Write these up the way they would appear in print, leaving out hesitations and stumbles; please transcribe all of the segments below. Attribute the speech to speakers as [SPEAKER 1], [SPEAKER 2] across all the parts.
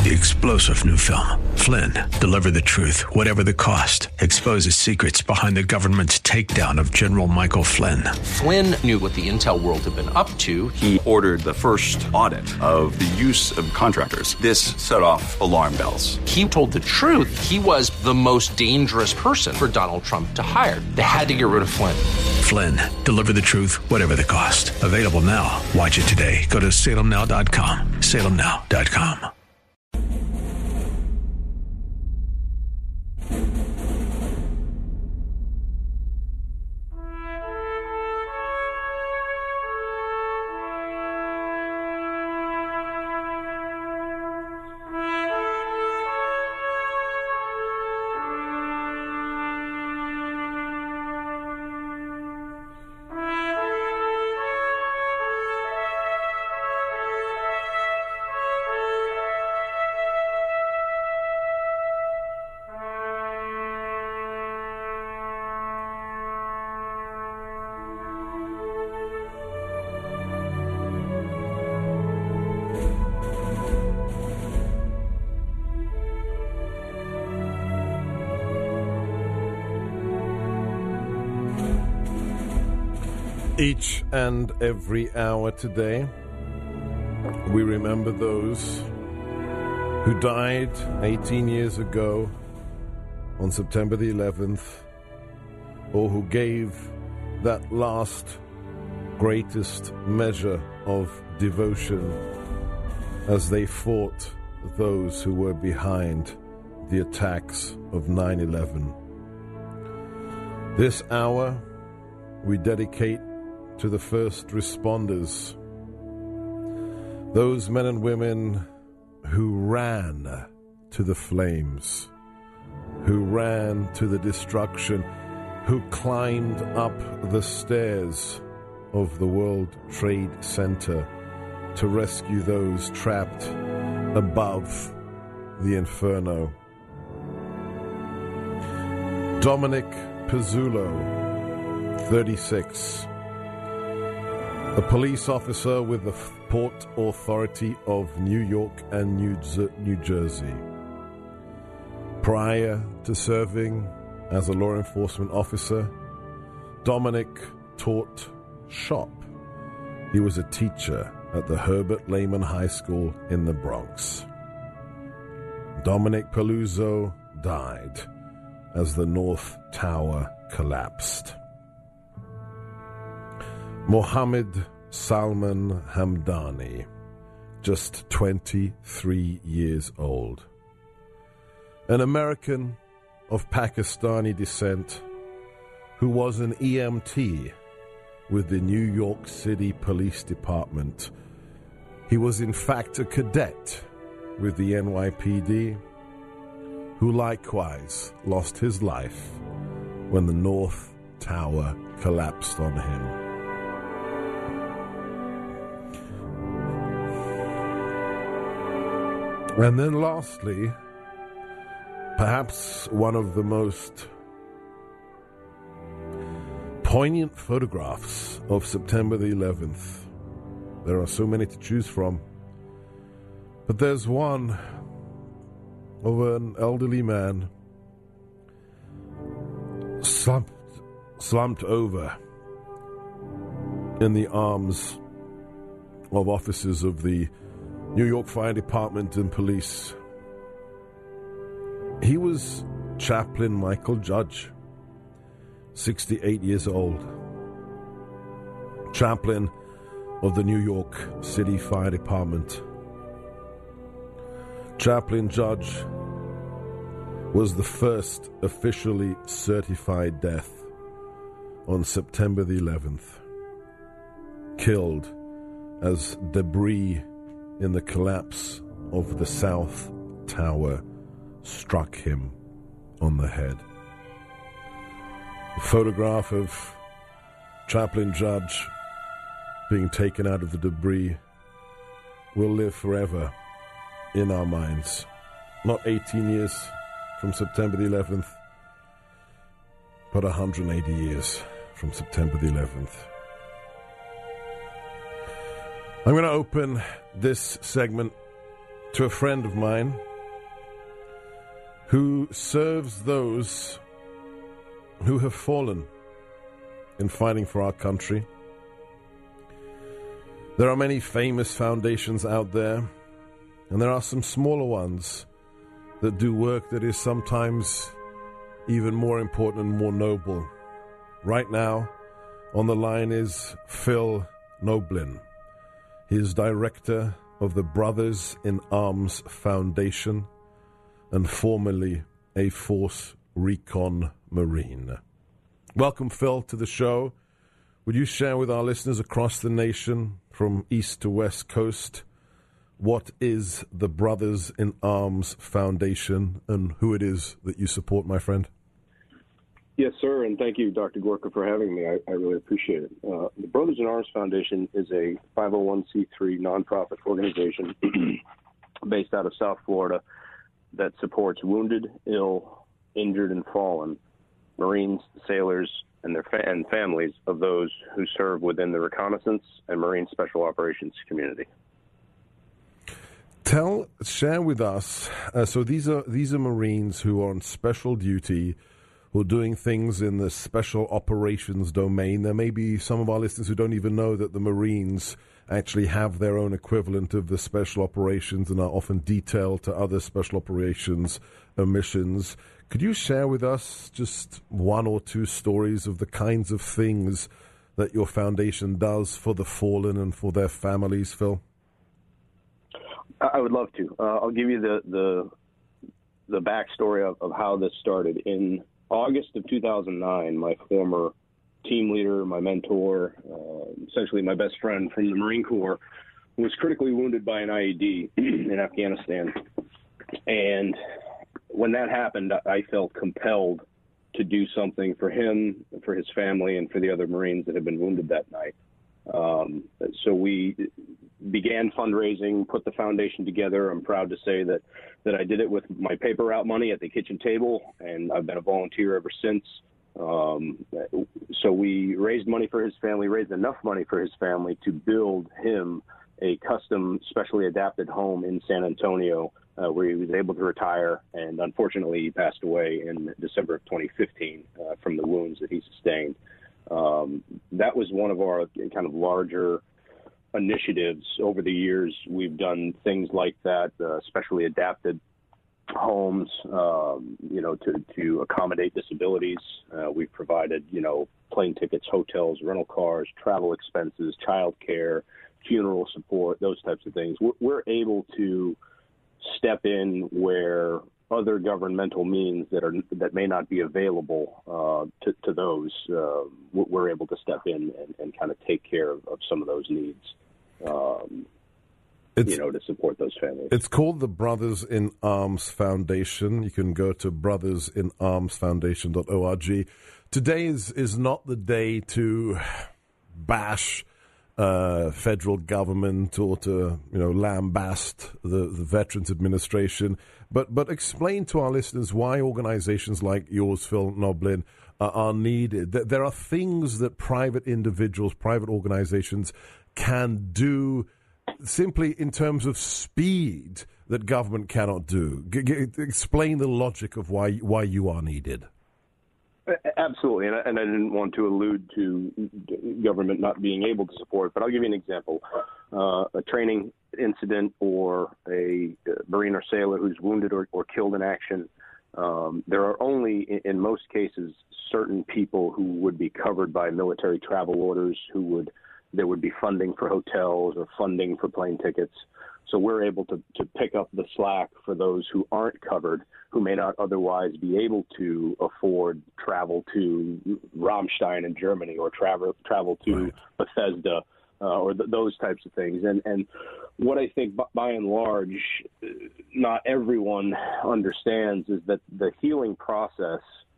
[SPEAKER 1] The explosive new film, Flynn, deliver the truth, whatever the cost, exposes secrets behind the government's takedown of General Michael Flynn.
[SPEAKER 2] Flynn knew what the intel world had been up to.
[SPEAKER 3] He ordered the first audit of the use of contractors. This set off alarm bells.
[SPEAKER 2] He told the truth. He was the most dangerous person for Donald Trump to hire. They had to get rid of Flynn.
[SPEAKER 1] Flynn, deliver the truth, whatever the cost. Available now. Watch it today. Go to salemnow.com. salemnow.com.
[SPEAKER 4] Each and every hour today, we remember those who died 18 years ago on September the 11th, or who gave that last greatest measure of devotion as they fought those who were behind the attacks of 9/11. This hour, we dedicate to the first responders, those men and women who ran to the flames, who ran to the destruction, who climbed up the stairs of the World Trade Center to rescue those trapped above the inferno. Dominic Pizzulo, 36, a police officer with the Port Authority of New York and New Jersey. Prior to serving as a law enforcement officer, Dominic taught shop. He was a teacher at the Herbert Lehman High School in the Bronx. Dominic Pizzulo died as the North Tower collapsed. Mohammed Salman Hamdani, just 23 years old. An American of Pakistani descent who was an EMT with the New York City Police Department. He was in fact a cadet with the NYPD, who likewise lost his life when the North Tower collapsed on him. And then lastly, perhaps one of the most poignant photographs of September the 11th. There are so many to choose from, but there's one of an elderly man slumped over in the arms of officers of the New York Fire Department and police. He was Chaplain Michael Judge, 68 years old, chaplain of the New York City Fire Department. Chaplain Judge was the first officially certified death on September the 11th, killed as debris in the collapse of the South Tower struck him on the head. The photograph of Chaplain Judge being taken out of the debris will live forever in our minds. Not 18 years from September the 11th, but 180 years from September the 11th. I'm going to open this segment to a friend of mine who serves those who have fallen in fighting for our country. There are many famous foundations out there, and there are some smaller ones that do work that is sometimes even more important and more noble. Right now, on the line is Phil Noblin. He is director of the Brothers in Arms Foundation and formerly a Force Recon Marine. Welcome, Phil, to the show. Would you share with our listeners across the nation, from east to west coast, what is the Brothers in Arms Foundation and who it is that you support, my friend?
[SPEAKER 5] Yes, sir, and thank you, Dr. Gorka, for having me. I really appreciate it. The Brothers in Arms Foundation is a 501c3 nonprofit organization based out of South Florida that supports wounded, ill, injured, and fallen Marines, sailors, and their families of those who serve within the reconnaissance and Marine Special Operations community.
[SPEAKER 4] Share with us. So these are Marines who are on special duty, who are doing things in the special operations domain. There may be some of our listeners who don't even know that the Marines actually have their own equivalent of the special operations and are often detailed to other special operations missions. Could you share with us just one or two stories of the kinds of things that your foundation does for the fallen and for their families, Phil?
[SPEAKER 5] I would love to. I'll give you the backstory of how this started. In August of 2009, my former team leader, my mentor, essentially my best friend from the Marine Corps, was critically wounded by an IED in Afghanistan. And when that happened, I felt compelled to do something for him, for his family, and for the other Marines that had been wounded that night. So we began fundraising, put the foundation together. I'm proud to say that I did it with my paper route money at the kitchen table, and I've been a volunteer ever since. So we raised money for his family, raised enough money for his family to build him a custom, specially adapted home in San Antonio, where he was able to retire. And unfortunately, he passed away in December of 2015 from the wounds that he sustained. That was one of our kind of larger initiatives over the years. We've done things like that, specially adapted homes, to accommodate disabilities. We've provided, plane tickets, hotels, rental cars, travel expenses, child care, funeral support, those types of things. We're able to step in where other governmental means that may not be available to those. We're able to step in and kind of take care of some of those needs. To support those families. It's
[SPEAKER 4] called the Brothers in Arms Foundation. You can go to brothersinarmsfoundation.org. Today is not the day to bash federal government or to lambast the Veterans Administration, but explain to our listeners why organizations like yours, Phil Noblin, are needed. There are things that private individuals, private organizations can do simply in terms of speed that government cannot do. Explain the logic of why you are needed.
[SPEAKER 5] Absolutely, and I didn't want to allude to government not being able to support, but I'll give you an example. A training incident or a Marine or sailor who's wounded or killed in action, there are only, in most cases, certain people who would be covered by military travel orders, there would be funding for hotels or funding for plane tickets. So we're able to pick up the slack for those who aren't covered, who may not otherwise be able to afford travel to Rammstein in Germany or travel to Bethesda or those types of things. And what I think, by and large, not everyone understands is that the healing process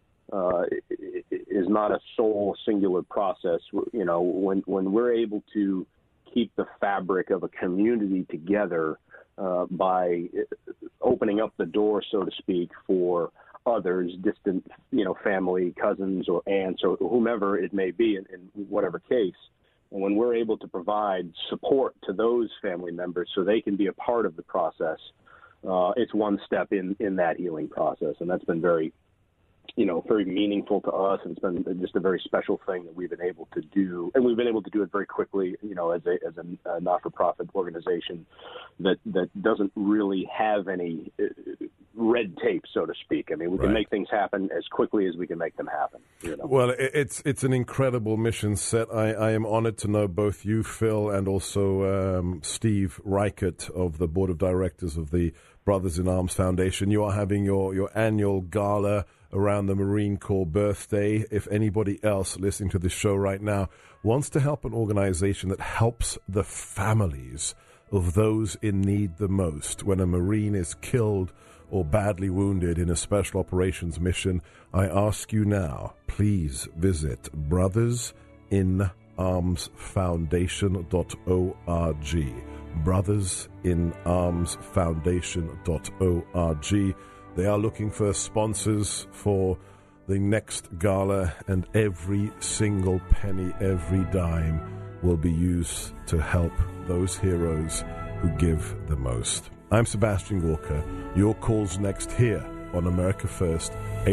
[SPEAKER 5] is not a sole singular process. When we're able to keep the fabric of a community together by opening up the door, so to speak, for others, distant, family, cousins or aunts or whomever it may be in whatever case. And when we're able to provide support to those family members so they can be a part of the process, it's one step in that healing process, and that's been very meaningful to us, and it's been just a very special thing that we've been able to do, and we've been able to do it very quickly, as a not-for-profit organization that doesn't really have any red tape, so to speak. I mean, we can make things happen as quickly as we can make them happen.
[SPEAKER 4] Well, it's an incredible mission set. I am honored to know both you, Phil, and also Steve Reichert of the Board of Directors of the Brothers in Arms Foundation. You are having your annual gala around the Marine Corps birthday. If anybody else listening to this show right now wants to help an organization that helps the families of those in need the most when a Marine is killed or badly wounded in a special operations mission, I ask you now, please visit brothersinarmsfoundation.org. brothersinarmsfoundation.org. They are looking for sponsors for the next gala, and every single penny, every dime will be used to help those heroes who give the most. I'm Sebastian Gorka. Your call's next here on America First,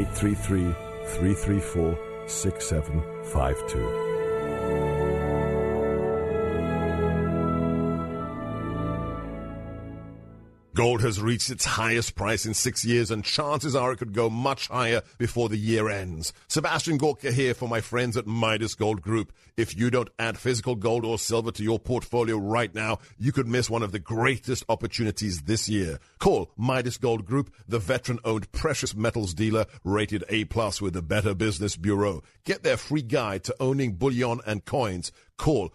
[SPEAKER 4] 833-334-6752.
[SPEAKER 6] Gold has reached its highest price in 6 years, and chances are it could go much higher before the year ends. Sebastian Gorka here for my friends at Midas Gold Group. If you don't add physical gold or silver to your portfolio right now, you could miss one of the greatest opportunities this year. Call Midas Gold Group, the veteran-owned precious metals dealer rated A+ with the Better Business Bureau. Get their free guide to owning bullion and coins. Call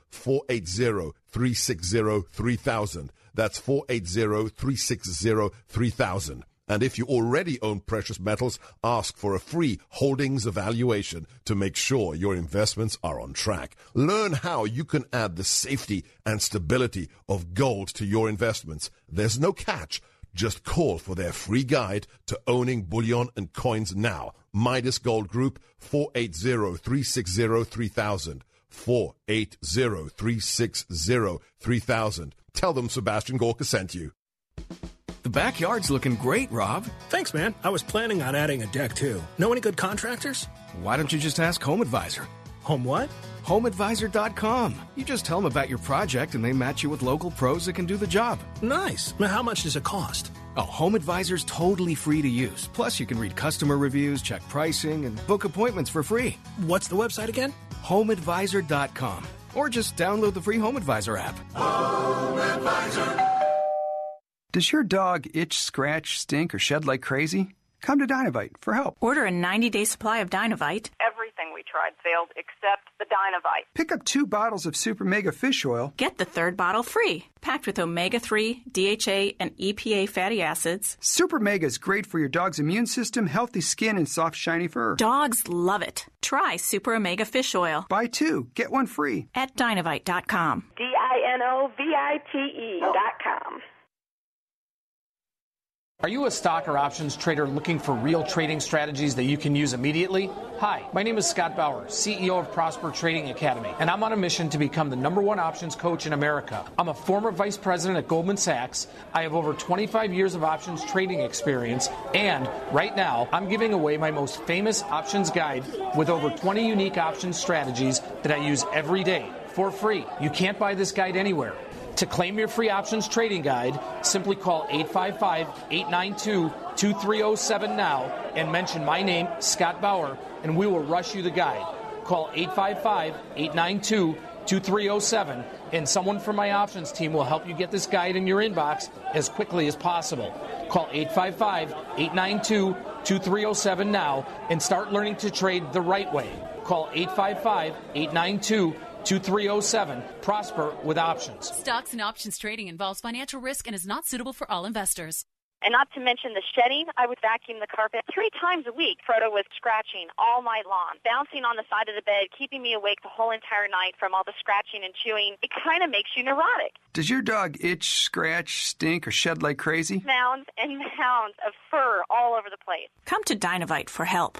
[SPEAKER 6] 480-360-3000. That's 480-360-3000. And if you already own precious metals, ask for a free holdings evaluation to make sure your investments are on track. Learn how you can add the safety and stability of gold to your investments. There's no catch. Just call for their free guide to owning bullion and coins now. Midas Gold Group, 480-360-3000. 480-360-3000. Tell them Sebastian Gorka sent you.
[SPEAKER 7] The backyard's looking great, Rob.
[SPEAKER 8] Thanks, man. I was planning on adding a deck, too. Know any good contractors?
[SPEAKER 7] Why don't you just ask Home Advisor?
[SPEAKER 8] Home what?
[SPEAKER 7] HomeAdvisor.com. You just tell them about your project and they match you with local pros that can do the job.
[SPEAKER 8] Nice. Now, how much does it cost?
[SPEAKER 7] Oh, Home Advisor's totally free to use. Plus, you can read customer reviews, check pricing, and book appointments for free.
[SPEAKER 8] What's the website again?
[SPEAKER 7] HomeAdvisor.com. Or just download the free Home Advisor app.
[SPEAKER 9] Home Advisor.
[SPEAKER 10] Does your dog itch, scratch, stink, or shed like crazy? Come to Dinovite for help.
[SPEAKER 11] Order a 90-day supply of Dinovite.
[SPEAKER 12] Everything we tried failed except the Dinovite.
[SPEAKER 10] Pick up 2 bottles of Super Mega Fish Oil.
[SPEAKER 11] Get the 3rd bottle free. Packed with omega-3, DHA, and EPA fatty acids.
[SPEAKER 10] Super Mega is great for your dog's immune system, healthy skin, and soft, shiny fur.
[SPEAKER 11] Dogs love it. Try Super Omega Fish Oil.
[SPEAKER 10] Buy 2, get 1 free.
[SPEAKER 11] At Dinovite.com.
[SPEAKER 12] DINOVITE.com.
[SPEAKER 13] Are you a stock or options trader looking for real trading strategies that you can use immediately? Hi, my name is Scott Bauer, CEO of Prosper Trading Academy, and I'm on a mission to become the #1 options coach in America. I'm a former vice president at Goldman Sachs. I have over 25 years of options trading experience, and right now, I'm giving away my most famous options guide with over 20 unique options strategies that I use every day for free. You can't buy this guide anywhere. To claim your free options trading guide, simply call 855-892-2307 now and mention my name, Scott Bauer, and we will rush you the guide. Call 855-892-2307, and someone from my options team will help you get this guide in your inbox as quickly as possible. Call 855-892-2307 now and start learning to trade the right way. Call 855-892-2307. 2307. Prosper with options.
[SPEAKER 14] Stocks and options trading involves financial risk and is not suitable for all investors.
[SPEAKER 12] And not to mention the shedding, I would vacuum the carpet 3 times a week. Frodo was scratching all night long, bouncing on the side of the bed, keeping me awake the whole entire night from all the scratching and chewing. It kind of makes you neurotic.
[SPEAKER 10] Does your dog itch, scratch, stink, or shed like crazy?
[SPEAKER 12] Mounds and mounds of fur all over the place.
[SPEAKER 11] Come to Dinovite for help.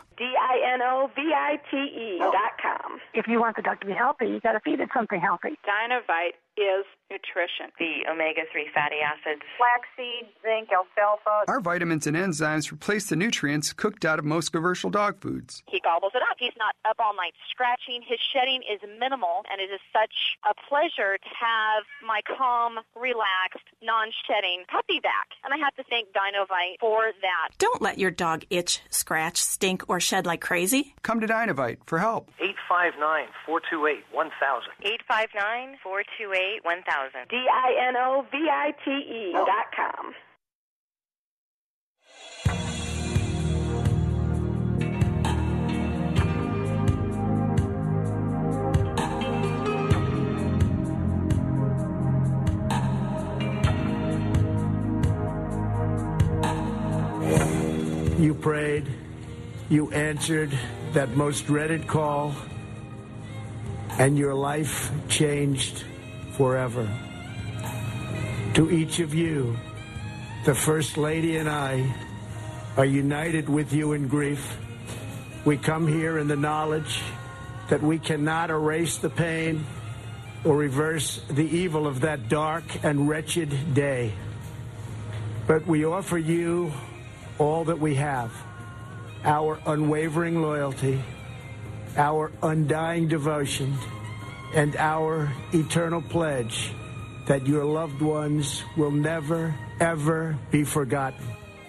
[SPEAKER 12] DINOVITE.com.
[SPEAKER 15] If you want the dog to be healthy, you got to feed it something healthy.
[SPEAKER 12] Dinovite
[SPEAKER 15] is nutrition.
[SPEAKER 16] The omega-3 fatty acids.
[SPEAKER 15] Flaxseed, zinc, alfalfa.
[SPEAKER 10] Our vitamins and enzymes replace the nutrients cooked out of most commercial dog foods.
[SPEAKER 12] He gobbles it up. He's not up all night scratching. His shedding is minimal, and it is such a pleasure to have my calm, relaxed, non-shedding puppy back. And I have to thank Dinovite for that.
[SPEAKER 11] Don't let your dog itch, scratch, stink, or shed like crazy.
[SPEAKER 10] Come to Dinovite for help.
[SPEAKER 17] 859-428-1000.
[SPEAKER 16] 859-428-1000.
[SPEAKER 15] DINOVITE.com.
[SPEAKER 18] You prayed, you answered that most dreaded call, and your life changed forever. To each of you, the First Lady and I are united with you in grief. We come here in the knowledge that we cannot erase the pain or reverse the evil of that dark and wretched day. But we offer you all that we have, our unwavering loyalty, our undying devotion, and our eternal pledge that your loved ones will never, ever be forgotten.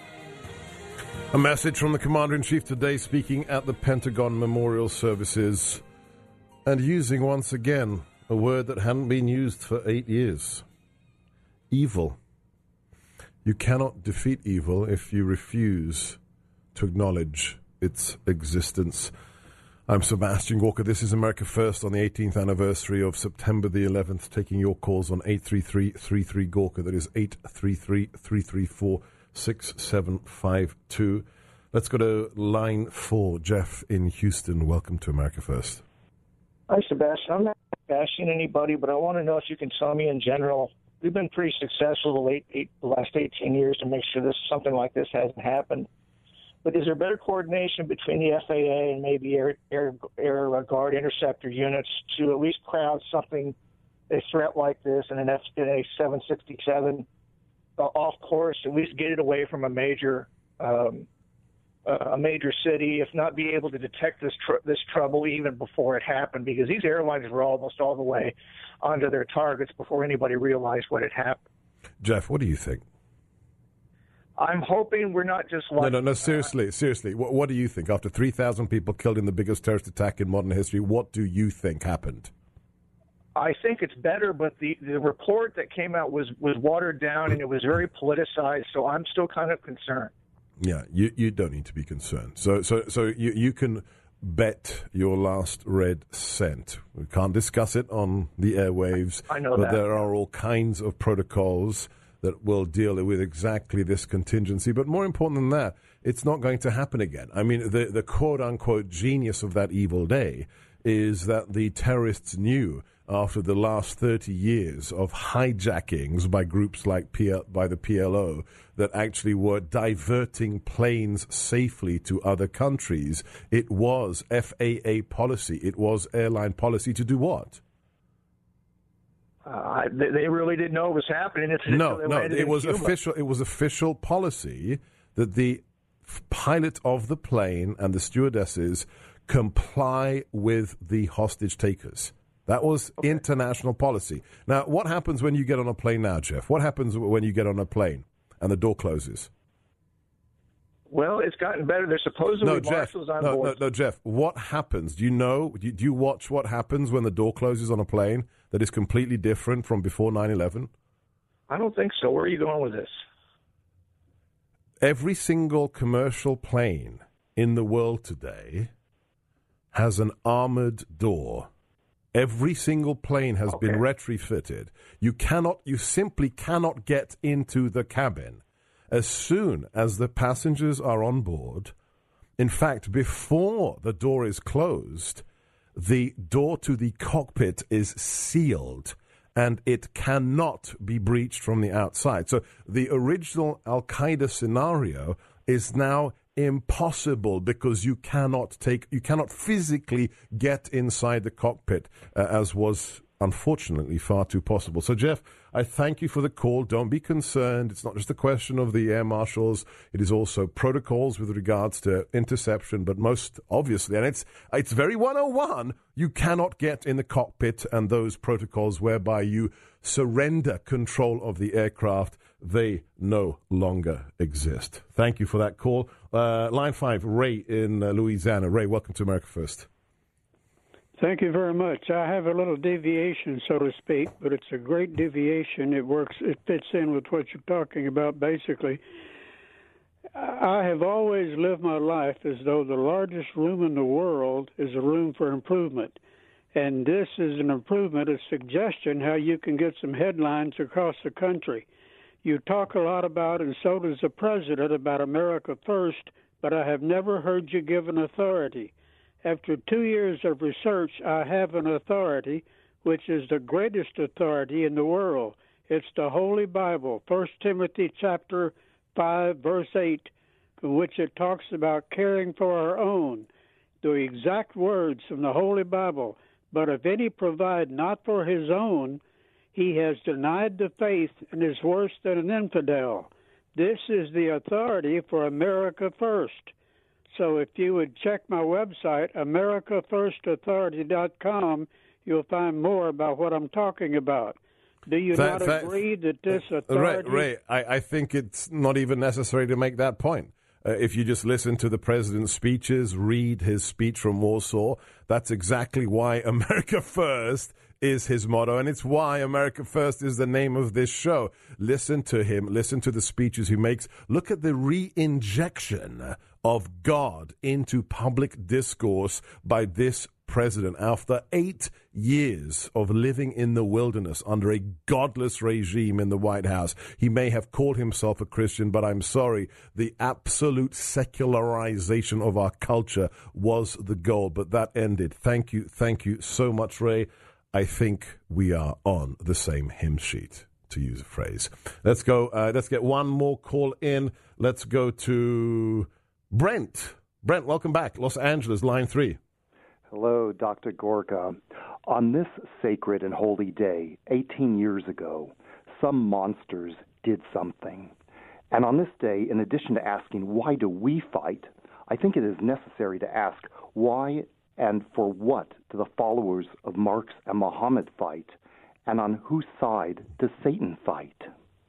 [SPEAKER 4] A message from the Commander-in-Chief today, speaking at the Pentagon Memorial Services and using once again a word that hadn't been used for 8 years. Evil. You cannot defeat evil if you refuse to acknowledge its existence. I'm Sebastian Gorka. This is America First on the 18th anniversary of September the 11th, taking your calls on 833-33-GORKA. That is 833-334-6752. Let's go to line 4. Jeff in Houston. Welcome to America First.
[SPEAKER 19] Hi, Sebastian. I'm not bashing anybody, but I want to know if you can tell me in general. We've been pretty successful the last 18 years to make sure something like this hasn't happened. But is there better coordination between the FAA and maybe Air Guard interceptor units to at least crowd something, a threat like this, in a 767 off course, at least get it away from a major city, if not be able to detect this trouble even before it happened? Because these airlines were almost all the way onto their targets before anybody realized what had happened.
[SPEAKER 4] Jeff, what do you think?
[SPEAKER 19] I'm hoping we're not just like...
[SPEAKER 4] No, seriously. What do you think? After 3,000 people killed in the biggest terrorist attack in modern history, what do you think happened?
[SPEAKER 19] I think it's better, but the report that came out was watered down and it was very politicized, so I'm still kind of concerned.
[SPEAKER 4] Yeah, you don't need to be concerned. So you can bet your last red cent. We can't discuss it on the airwaves.
[SPEAKER 19] I know
[SPEAKER 4] but
[SPEAKER 19] that.
[SPEAKER 4] There are all kinds of protocols that will deal with exactly this contingency. But more important than that, it's not going to happen again. I mean, the quote-unquote genius of that evil day is that the terrorists knew after the last 30 years of hijackings by groups like by the PLO that actually were diverting planes safely to other countries. It was FAA policy. It was airline policy to do what?
[SPEAKER 19] They really didn't know it was happening.
[SPEAKER 4] No, it was official. It was official policy that the pilot of the plane and the stewardesses comply with the hostage takers. That was international policy. Now, what happens when you get on a plane now, Jeff? What happens when you get on a plane and the door closes?
[SPEAKER 19] Well, it's gotten better. There's supposedly marshals on board.
[SPEAKER 4] No, Jeff. What happens? Do you know? Do you watch what happens when the door closes on a plane that is completely different from before 9/11?
[SPEAKER 19] I don't think so. Where are you going with this?
[SPEAKER 4] Every single commercial plane in the world today has an armored door. Every single plane has been retrofitted. You simply cannot get into the cabin. As soon as the passengers are on board, in fact, before the door is closed, the door to the cockpit is sealed and it cannot be breached from the outside. So the original Al-Qaeda scenario is now impossible because you cannot physically get inside the cockpit as was unfortunately far too possible. So, Jeff, I thank you for the call. Don't be concerned. It's not just a question of the air marshals. It is also protocols with regards to interception, but most obviously, and it's very 101, you cannot get in the cockpit, and those protocols whereby you surrender control of the aircraft, they no longer exist. Thank you for that call. Line 5, Ray in Louisiana. Ray, welcome to America First.
[SPEAKER 17] Thank you very much. I have a little deviation, so to speak, but it's a great deviation. It fits in with what you're talking about, basically. I have always lived my life as though the largest room in the world is a room for improvement. And this is an improvement, a suggestion how you can get some headlines across the country. You talk a lot about, and so does the president, about America First, but I have never heard you give an authority. After 2 years of research, I have an authority, which is the greatest authority in the world. It's the Holy Bible, 1 Timothy chapter 5, verse 8, in which it talks about caring for our own. The exact words from the Holy Bible. But if any provide not for his own, he has denied the faith and is worse than an infidel. This is the authority for America First. So if you would check my website, AmericaFirstAuthority.com, you'll find more about what I'm talking about. Do you not agree that this authority...
[SPEAKER 4] Ray, I think it's not even necessary to make that point. If you just listen to the president's speeches, read his speech from Warsaw, that's exactly why America First is his motto, and it's why America First is the name of this show. Listen to him. Listen to the speeches he makes. Look at the re-injection of God into public discourse by this president after 8 years of living in the wilderness under a godless regime in the White House. He may have called himself a Christian, but I'm sorry, the absolute secularization of our culture was the goal, but that ended. Thank you so much, Ray. I think we are on the same hymn sheet, to use a phrase. Let's go. Let's get one more call in. Let's go to Brent. Brent, welcome back. Los Angeles, line 3.
[SPEAKER 20] Hello, Dr. Gorka. On this sacred and holy day, 18 years ago, some monsters did something. And on this day, in addition to asking, why do we fight, I think it is necessary to ask, why and for what do the followers of Marx and Muhammad fight? And on whose side does Satan fight?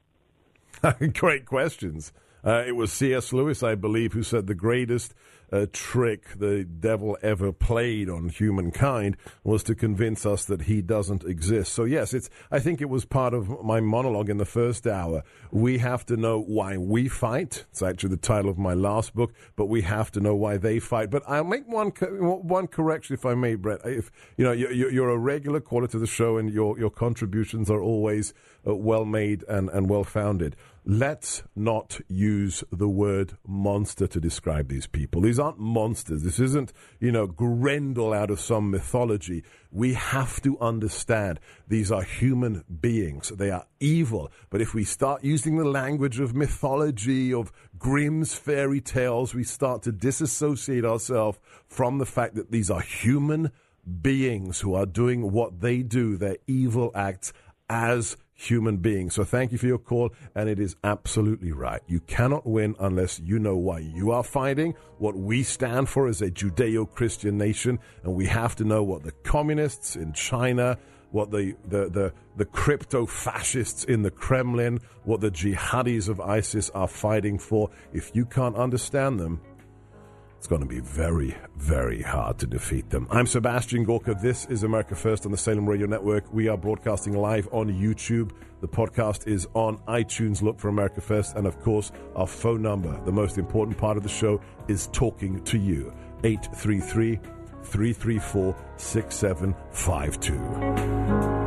[SPEAKER 4] Great questions. It was C.S. Lewis, I believe, who said the greatest trick the devil ever played on humankind was to convince us that he doesn't exist. So, yes, I think it was part of my monologue in the first hour. We have to know why we fight. It's actually the title of my last book, but we have to know why they fight. But I'll make one correction, if I may, Brett. If you're a regular caller to the show, and your contributions are always well made and well founded. Let's not use the word monster to describe these people. These aren't monsters. This isn't, Grendel out of some mythology. We have to understand these are human beings. They are evil. But if we start using the language of mythology, of Grimm's fairy tales, we start to disassociate ourselves from the fact that these are human beings who are doing what they do, their evil acts, as human beings. So thank you for your call, and it is absolutely right. You cannot win unless you know why you are fighting, what we stand for as a Judeo-Christian nation, and we have to know what the communists in China, what the crypto-fascists in the Kremlin, what the jihadis of ISIS are fighting for. If you can't understand them, it's going to be very, very hard to defeat them. I'm Sebastian Gorka. This is America First on the Salem Radio Network. We are broadcasting live on YouTube. The podcast is on iTunes. Look for America First. And, of course, our phone number, the most important part of the show, is talking to you. 833-334-6752.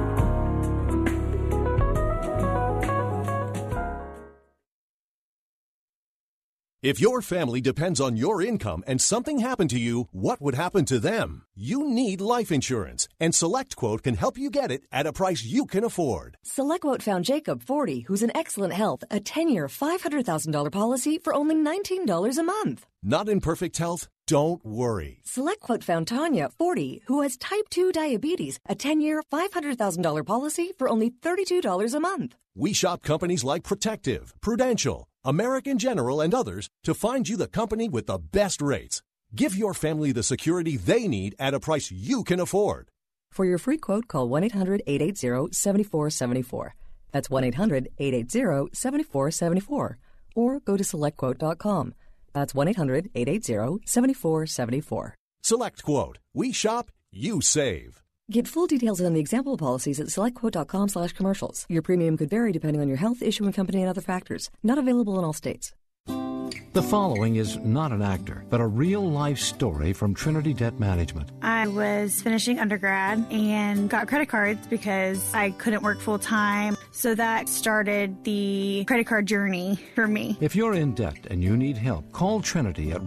[SPEAKER 21] If your family depends on your income and something happened to you, what would happen to them? You need life insurance, and SelectQuote can help you get it at a price you can afford.
[SPEAKER 22] SelectQuote found Jacob, 40, who's in excellent health, a 10-year, $500,000 policy for only $19 a month.
[SPEAKER 21] Not in perfect health? Don't worry.
[SPEAKER 22] SelectQuote found Tanya, 40, who has type 2 diabetes, a 10-year, $500,000 policy for only $32 a month.
[SPEAKER 21] We shop companies like Protective, Prudential, American General, and others to find you the company with the best rates. Give your family the security they need at a price you can afford.
[SPEAKER 22] For your free quote, call 1-800-880-7474. That's 1-800-880-7474. Or go to SelectQuote.com. That's 1-800-880-7474.
[SPEAKER 21] SelectQuote. We shop, you save.
[SPEAKER 22] Get full details on the example policies at SelectQuote.com/commercials. Your premium could vary depending on your health, issuing company, and other factors. Not available in all states.
[SPEAKER 23] The following is not an actor, but a real-life story from Trinity Debt Management.
[SPEAKER 24] I was finishing undergrad and got credit cards because I couldn't work full-time. So that started the credit card journey for me.
[SPEAKER 23] If you're in debt and you need help, call Trinity at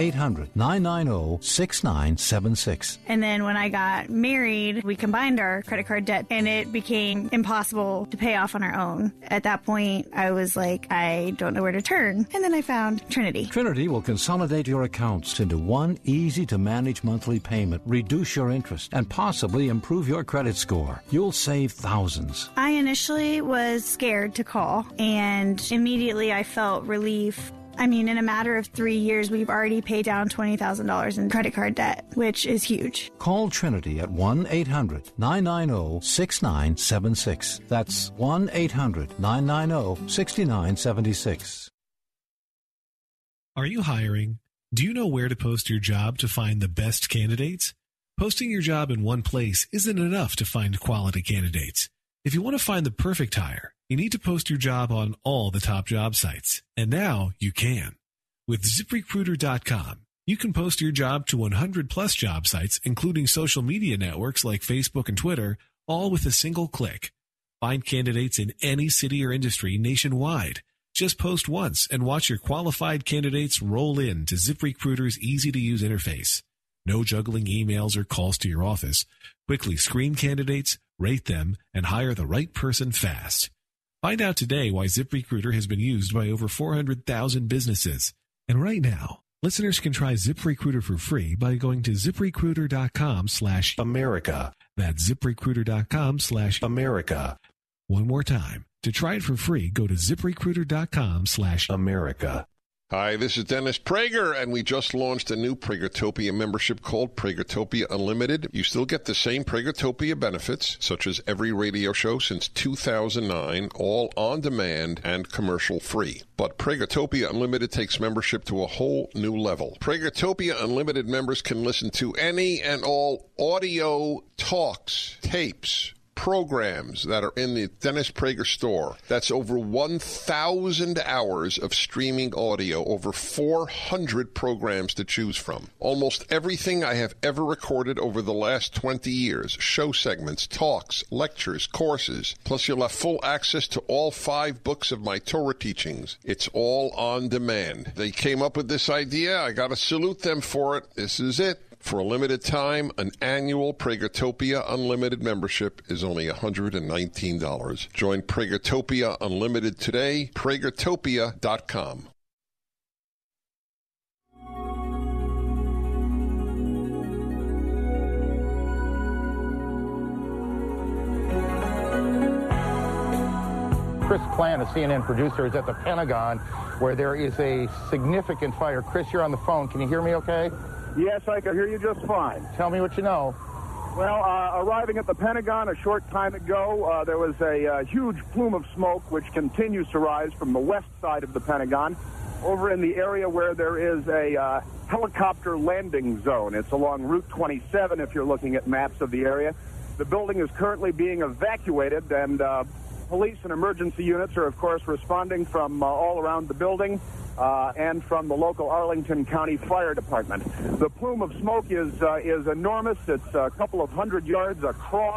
[SPEAKER 23] 1-800-990-6976.
[SPEAKER 24] And then when I got married, we combined our credit card debt, and it became impossible to pay off on our own. At that point, I was like, I don't know where to turn. And then I found Trinity.
[SPEAKER 23] Trinity will consolidate your accounts into one easy-to-manage monthly payment, reduce your interest, and possibly improve your credit score. You'll save thousands.
[SPEAKER 24] I initially was scared to call, and immediately I felt relief. I mean, in a matter of 3 years, we've already paid down $20,000 in credit card debt, which is huge.
[SPEAKER 23] Call Trinity at 1-800-990-6976. That's 1-800-990-6976.
[SPEAKER 25] Are you hiring? Do you know where to post your job to find the best candidates? Posting your job in one place isn't enough to find quality candidates. If you want to find the perfect hire, you need to post your job on all the top job sites. And now you can. With ZipRecruiter.com, you can post your job to 100-plus job sites, including social media networks like Facebook and Twitter, all with a single click. Find candidates in any city or industry nationwide. Just post once and watch your qualified candidates roll in to ZipRecruiter's easy-to-use interface. No juggling emails or calls to your office. Quickly screen candidates, rate them, and hire the right person fast. Find out today why ZipRecruiter has been used by over 400,000 businesses. And right now, listeners can try ZipRecruiter for free by going to ZipRecruiter.com/America. That's ZipRecruiter.com/America. One more time. To try it for free, go to ZipRecruiter.com/America.
[SPEAKER 26] Hi, this is Dennis Prager, and we just launched a new Pragertopia membership called Pragertopia Unlimited. You still get the same Pragertopia benefits, such as every radio show since 2009, all on demand and commercial free. But Pragertopia Unlimited takes membership to a whole new level. Pragertopia Unlimited members can listen to any and all audio talks, tapes, programs that are in the Dennis Prager store. That's over 1,000 hours of streaming audio, over 400 programs to choose from. Almost everything I have ever recorded over the last 20 years, show segments, talks, lectures, courses. Plus you'll have full access to all 5 books of my Torah teachings. It's all on demand. They came up with this idea. I got to salute them for it. This is it. For a limited time, an annual Pragertopia Unlimited membership is only $119. Join Pragertopia Unlimited today, Pragertopia.com.
[SPEAKER 27] Chris Klan, a CNN producer, is at the Pentagon, where there is a significant fire. Chris, you're on the phone. Can you hear me okay?
[SPEAKER 28] Yes, I can hear you just fine.
[SPEAKER 27] Tell me what you know.
[SPEAKER 28] Well, arriving at the Pentagon a short time ago, there was a huge plume of smoke which continues to rise from the west side of the Pentagon over in the area where there is a helicopter landing zone. It's along Route 27 if you're looking at maps of the area. The building is currently being evacuated, and police and emergency units are, of course, responding from all around the building. And from the local Arlington County Fire Department. The plume of smoke is enormous. It's a couple of hundred yards across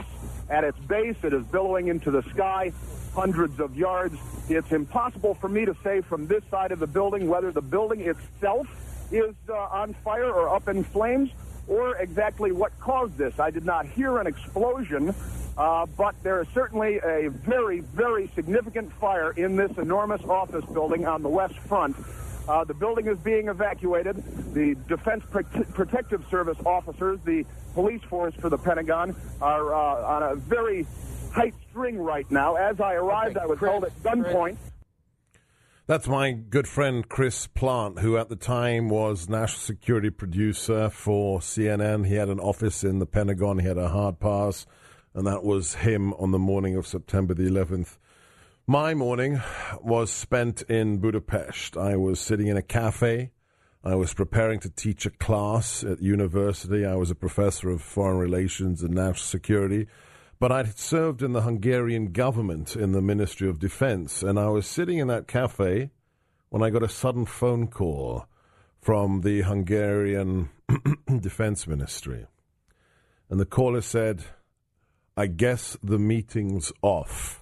[SPEAKER 28] At its base, it is billowing into the sky, hundreds of yards. It's impossible for me to say from this side of the building whether the building itself is on fire or up in flames, or exactly what caused this. I did not hear an explosion, but there is certainly a very, very significant fire in this enormous office building on the west front. The building is being evacuated. The Defense Protective Service officers, the police force for the Pentagon, are on a very tight string right now. As I arrived, I was held at gunpoint.
[SPEAKER 4] That's my good friend Chris Plant, who at the time was national security producer for CNN. He had an office in the Pentagon. He had a hard pass, and that was him on the morning of September the 11th. My morning was spent in Budapest. I was sitting in a cafe. I was preparing to teach a class at university. I was a professor of foreign relations and national security. But I'd served in the Hungarian government in the Ministry of Defense, and I was sitting in that cafe when I got a sudden phone call from the Hungarian Defense Ministry. And the caller said, "I guess the meeting's off."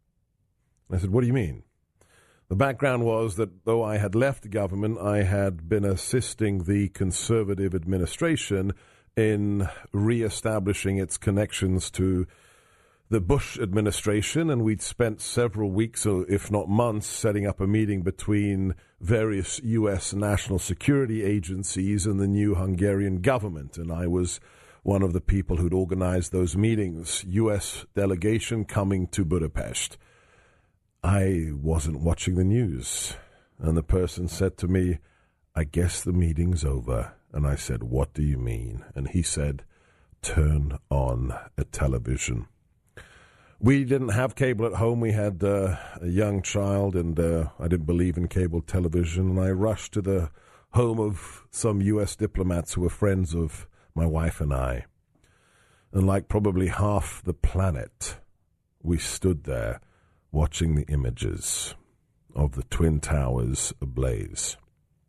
[SPEAKER 4] I said, "What do you mean?" The background was that though I had left government, I had been assisting the conservative administration in re-establishing its connections to the Bush administration, and we'd spent several weeks, or if not months, setting up a meeting between various U.S. national security agencies and the new Hungarian government, and I was one of the people who'd organized those meetings, U.S. delegation coming to Budapest. I wasn't watching the news, and the person said to me, "I guess the meeting's over." And I said, "What do you mean?" And he said, "Turn on a television." We didn't have cable at home. We had a young child, and I didn't believe in cable television. And I rushed to the home of some U.S. diplomats who were friends of my wife and I. And like probably half the planet, we stood there watching the images of the Twin Towers ablaze.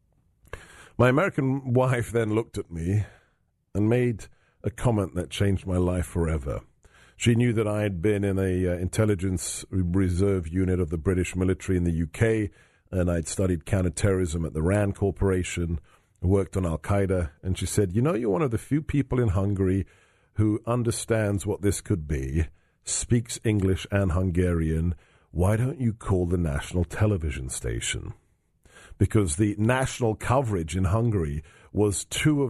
[SPEAKER 4] My American wife then looked at me and made a comment that changed my life forever. She knew that I had been in a intelligence reserve unit of the British military in the UK, and I'd studied counterterrorism at the RAND Corporation, worked on Al-Qaeda, and she said, "You know, you're one of the few people in Hungary who understands what this could be, speaks English and Hungarian. Why don't you call the national television station?" Because the national coverage in Hungary was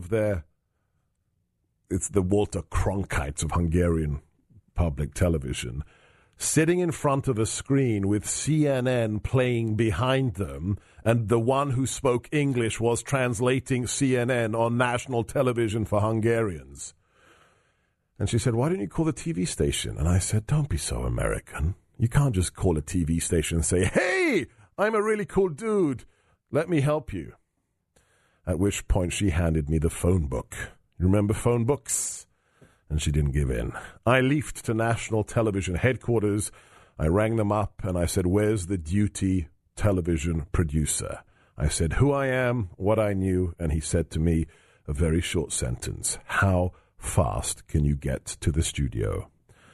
[SPEAKER 4] it's the Walter Cronkites of Hungarian public television, sitting in front of a screen with CNN playing behind them, and the one who spoke English was translating CNN on national television for Hungarians. And she said, "Why don't you call the TV station?" And I said, "Don't be so American. You can't just call a TV station and say, 'Hey, I'm a really cool dude. Let me help you.'" At which point she handed me the phone book. You remember phone books? And she didn't give in. I leafed to national television headquarters. I rang them up and I said, "Where's the duty television producer?" I said who I am, what I knew, and he said to me a very short sentence: "How fast can you get to the studio?"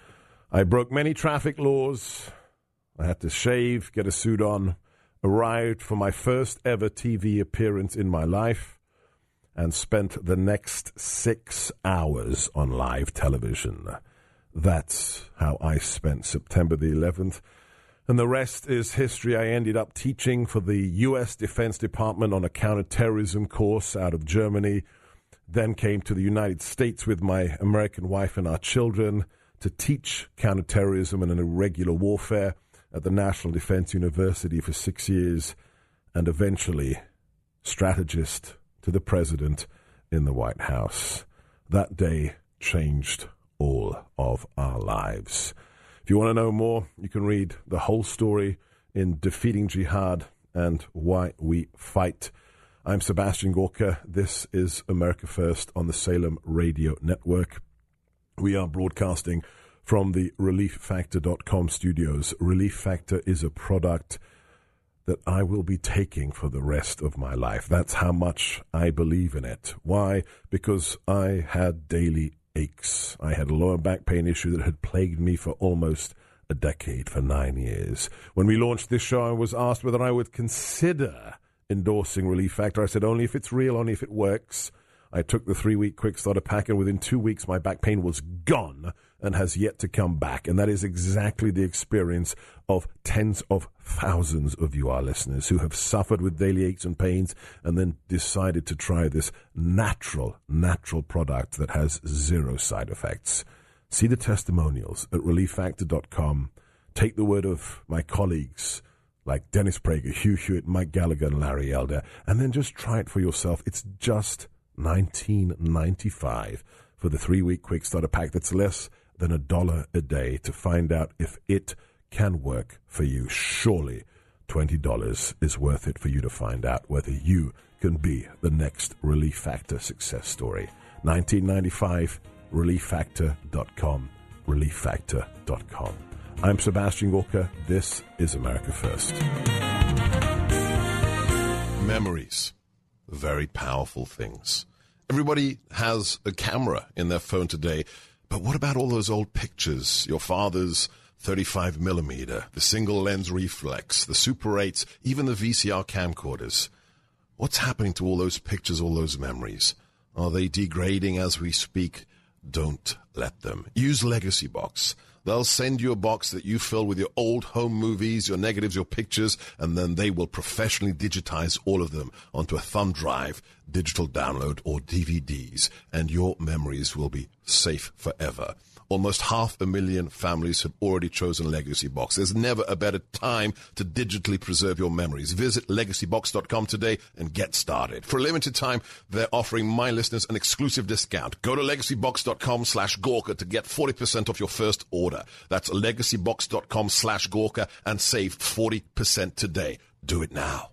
[SPEAKER 4] I broke many traffic laws. I had to shave, get a suit on, arrived for my first ever TV appearance in my life, and spent the next 6 hours on live television. That's how I spent September the 11th. And the rest is history. I ended up teaching for the U.S. Defense Department on a counterterrorism course out of Germany, then came to the United States with my American wife and our children to teach counterterrorism and irregular warfare at the National Defense University for 6 years, and eventually strategist to the president in the White House. That day changed all of our lives. If you want to know more, you can read the whole story in Defeating Jihad and Why We Fight. I'm Sebastian Gorka. This is America First on the Salem Radio Network. We are broadcasting from the ReliefFactor.com studios. Relief Factor is a product that I will be taking for the rest of my life. That's how much I believe in it. Why? Because I had daily aches. I had a lower back pain issue that had plagued me for almost a decade, for 9 years. When we launched this show, I was asked whether I would consider endorsing Relief Factor. I said only if it's real, only if it works. I took the 3-week quick starter pack, and within 2 weeks, my back pain was gone and has yet to come back. And that is exactly the experience of tens of thousands of you, our listeners, who have suffered with daily aches and pains and then decided to try this natural product that has zero side effects. See the testimonials at ReliefFactor.com. Take the word of my colleagues like Dennis Prager, Hugh Hewitt, Mike Gallagher, and Larry Elder, and then just try it for yourself. It's just $19.95 for the 3-week quick starter pack. That's less than $1 a day to find out if it can work for you. Surely $20 is worth it for you to find out whether you can be the next Relief Factor success story. $19.95, ReliefFactor.com, ReliefFactor.com. I'm Sebastian Gorka. This is America First.
[SPEAKER 26] Memories. Very powerful things. Everybody has a camera in their phone today, but what about all those old pictures? Your father's 35 millimeter, the single lens reflex, the Super 8s, even the VCR camcorders. What's happening to all those pictures, all those memories? Are they degrading as we speak? Don't let them. Use Legacy Box. They'll send you a box that you fill with your old home movies, your negatives, your pictures, and then they will professionally digitize all of them onto a thumb drive, digital download, or DVDs, and your memories will be safe forever. Almost 500,000 families have already chosen Legacy Box. There's never a better time to digitally preserve your memories. Visit legacybox.com today and get started. For a limited time, they're offering my listeners an exclusive discount. Go to legacybox.com/Gorka to get 40% off your first order. That's legacybox.com/Gorka and save 40% today. Do it now.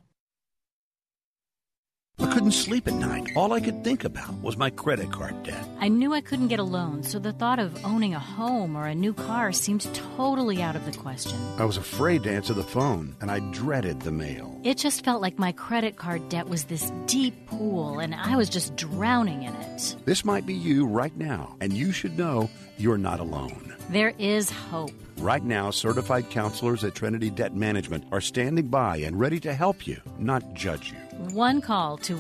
[SPEAKER 1] I couldn't sleep at night. All I could think about was my credit card debt.
[SPEAKER 2] I knew I couldn't get a loan, so the thought of owning a home or a new car seemed totally out of the question.
[SPEAKER 1] I was afraid to answer the phone, and I dreaded the mail.
[SPEAKER 2] It just felt like my credit card debt was this deep pool, and I was just drowning in it.
[SPEAKER 1] This might be you right now, and you should know you're not alone.
[SPEAKER 2] There is hope.
[SPEAKER 1] Right now, certified counselors at Trinity Debt Management are standing by and ready to help you, not judge you.
[SPEAKER 2] One call to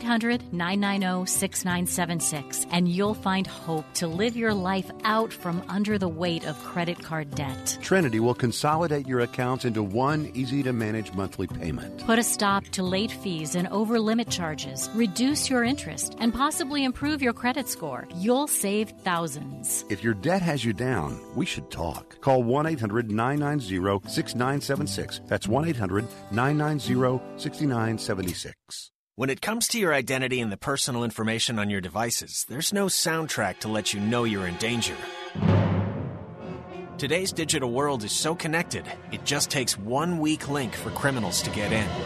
[SPEAKER 2] 1-800-990-6976, and you'll find hope to live your life out from under the weight of credit card debt.
[SPEAKER 1] Trinity will consolidate your accounts into one easy-to-manage monthly payment.
[SPEAKER 2] Put a stop to late fees and over-limit charges, reduce your interest, and possibly improve your credit score. You'll save thousands.
[SPEAKER 1] If your debt has you down, we should talk. Call 1-800-990-6976. That's 1-800-990-6976.
[SPEAKER 3] When it comes to your identity and the personal information on your devices, there's no soundtrack to let you know you're in danger. Today's digital world is so connected, it just takes one weak link for criminals to get in.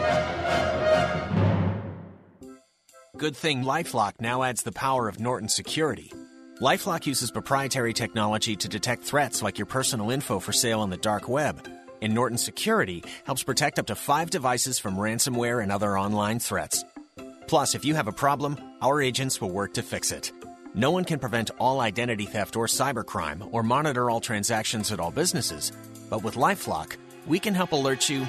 [SPEAKER 3] Good thing LifeLock now adds the power of Norton Security. LifeLock uses proprietary technology to detect threats like your personal info for sale on the dark web. And Norton Security helps protect up to 5 devices from ransomware and other online threats. Plus, if you have a problem, our agents will work to fix it. No one can prevent all identity theft or cybercrime or monitor all transactions at all businesses. But with LifeLock, we can help alert you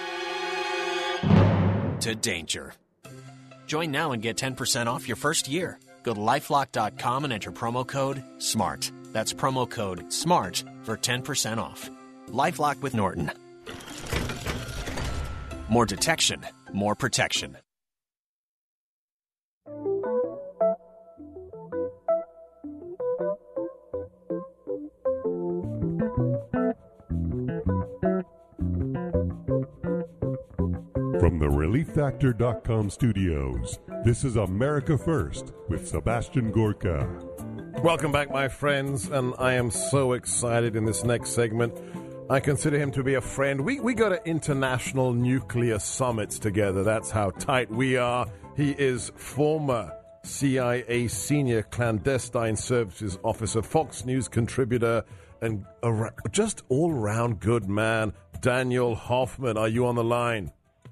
[SPEAKER 3] to danger. Join now and get 10% off your first year. Go to LifeLock.com and enter promo code SMART. That's promo code SMART for 10% off. LifeLock with Norton. More detection, more protection.
[SPEAKER 5] From the ReliefFactor.com studios, this is America First with Sebastian Gorka.
[SPEAKER 4] Welcome back, my friends, and I am so excited in this next segment. I consider him to be a friend. We go to international nuclear summits together. That's how tight we are. He is former CIA senior clandestine services officer, Fox News contributor, and just all-around good man, Daniel Hoffman. Are you on the line?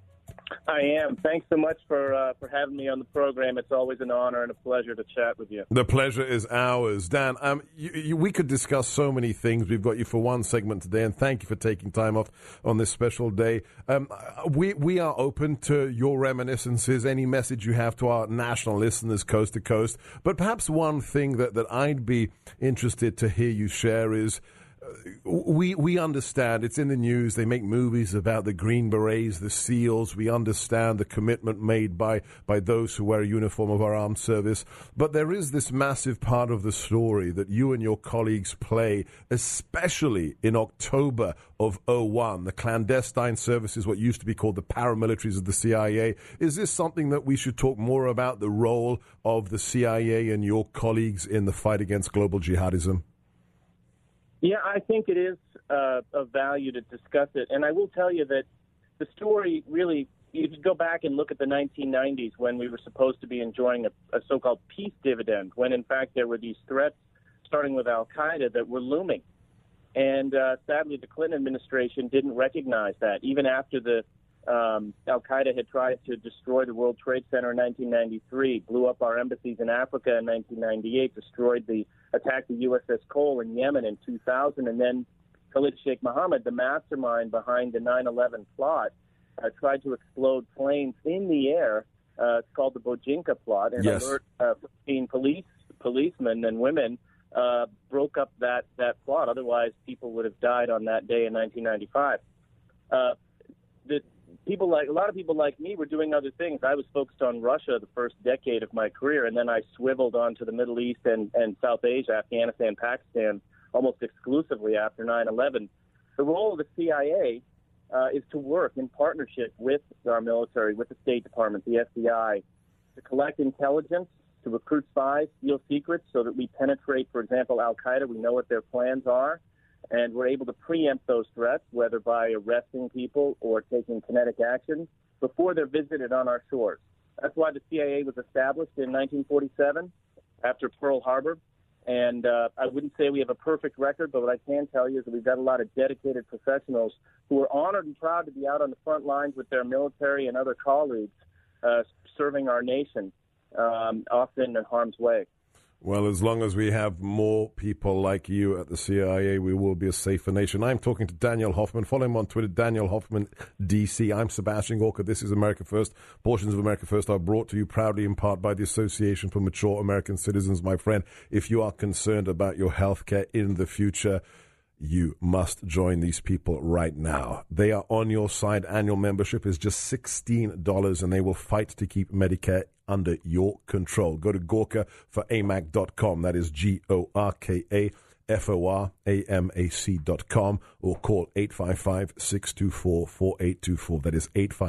[SPEAKER 6] I am. Thanks so much for having me on the program. It's always an honor and a pleasure to chat with you.
[SPEAKER 4] The pleasure is ours. Dan, we could discuss so many things. We've got you for one segment today, and thank you for taking time off on this special day. We are open to your reminiscences, any message you have to our national listeners coast to coast. But perhaps one thing that I'd be interested to hear you share is, we understand it's in the news. They make movies about the Green Berets, the SEALs. We understand the commitment made by those who wear a uniform of our armed service. But there is this massive part of the story that you and your colleagues play, especially in October of 2001. The clandestine services, what used to be called the paramilitaries of the CIA. Is this something that we should talk more about, the role of the CIA and your colleagues in the fight against global jihadism?
[SPEAKER 6] Yeah, I think it is of value to discuss it. And I will tell you that the story really, you could go back and look at the 1990s when we were supposed to be enjoying a so-called peace dividend, when in fact there were these threats, starting with al-Qaeda, that were looming. And sadly, the Clinton administration didn't recognize that. Even after the al-Qaeda had tried to destroy the World Trade Center in 1993, blew up our embassies in Africa in 1998, attacked the USS Cole in Yemen in 2000, and then Khalid Sheikh Mohammed, the mastermind behind the 9/11 plot, tried to explode planes in the air. It's called the Bojinka plot, and alert 15 policemen and women broke up that plot. Otherwise, people would have died on that day in 1995. A lot of people like me were doing other things. I was focused on Russia the first decade of my career, and then I swiveled onto the Middle East and South Asia, Afghanistan, Pakistan, almost exclusively after 9/11. The role of the CIA is to work in partnership with our military, with the State Department, the FBI, to collect intelligence, to recruit spies, steal secrets so that we penetrate, for example, al-Qaeda. We know what their plans are. And we're able to preempt those threats, whether by arresting people or taking kinetic action, before they're visited on our shores. That's why the CIA was established in 1947 after Pearl Harbor. And I wouldn't say we have a perfect record, but what I can tell you is that we've got a lot of dedicated professionals who are honored and proud to be out on the front lines with their military and other colleagues serving our nation, often in harm's way.
[SPEAKER 4] Well, as long as we have more people like you at the CIA, we will be a safer nation. I'm talking to Daniel Hoffman. Follow him on Twitter, Daniel Hoffman, DC. I'm Sebastian Gorka. This is America First. Portions of America First are brought to you proudly in part by the Association for Mature American Citizens. My friend, if you are concerned about your health care in the future, you must join these people right now. They are on your side. Annual membership is just $16, and they will fight to keep Medicare under your control. Go to GorkaForAmac.com. That is GorkaForAmac.com, or call 855-624-4824. That is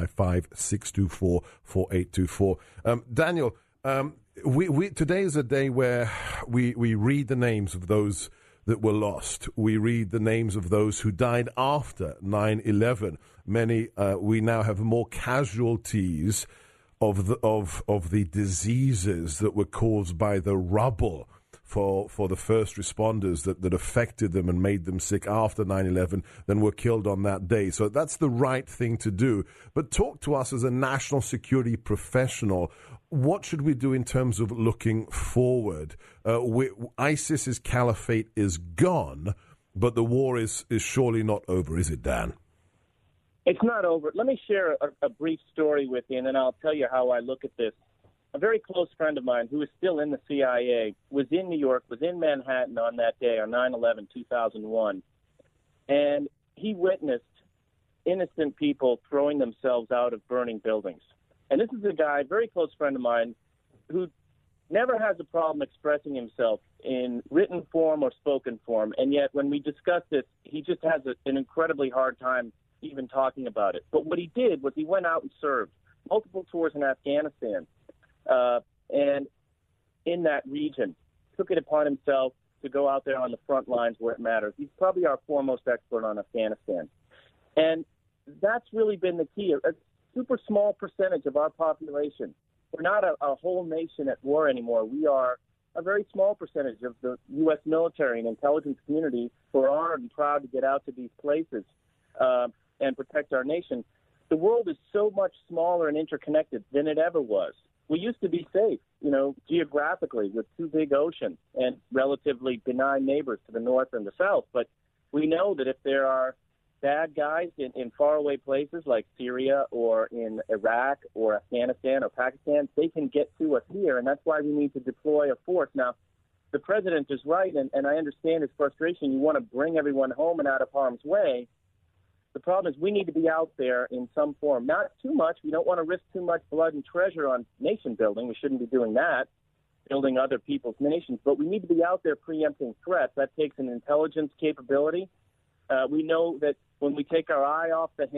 [SPEAKER 4] 855-624-4824. Daniel, today is a day where we read the names of those that were lost. We read the names of those who died after 9/11. Many, we now have more casualties of the diseases that were caused by the rubble for the first responders that affected them and made them sick after 9/11 than were killed on that day. So that's the right thing to do. But talk to us as a national security professional. What should we do in terms of looking forward? ISIS's caliphate is gone, but the war is surely not over, is it, Dan?
[SPEAKER 6] It's not over. Let me share a brief story with you, and then I'll tell you how I look at this. A very close friend of mine who is still in the CIA was in New York, was in Manhattan on that day, on 9/11/2001, and he witnessed innocent people throwing themselves out of burning buildings. And this is a guy, very close friend of mine, who never has a problem expressing himself in written form or spoken form, and yet when we discuss this, he just has an incredibly hard time even talking about it. But what he did was he went out and served multiple tours in Afghanistan, and in that region, took it upon himself to go out there on the front lines where it matters. He's probably our foremost expert on Afghanistan. And that's really been the key. A super small percentage of our population. We're not a whole nation at war anymore. We are a very small percentage of the U.S. military and intelligence community who are honored and proud to get out to these places and protect our nation. the world is so much smaller and interconnected than it ever was. We used to be safe, geographically with two big oceans and relatively benign neighbors to the north and the south. But we know that if there are bad guys in faraway places like Syria or in Iraq or Afghanistan or Pakistan, they can get to us here, and that's why we need to deploy a force. Now, the president is right, and I understand his frustration. You want to bring everyone home and out of harm's way. The problem is we need to be out there in some form. Not too much. We don't want to risk too much blood and treasure on nation building. We shouldn't be doing that, building other people's nations. But we need to be out there preempting threats. That takes an intelligence capability. We know that when we take our eye off the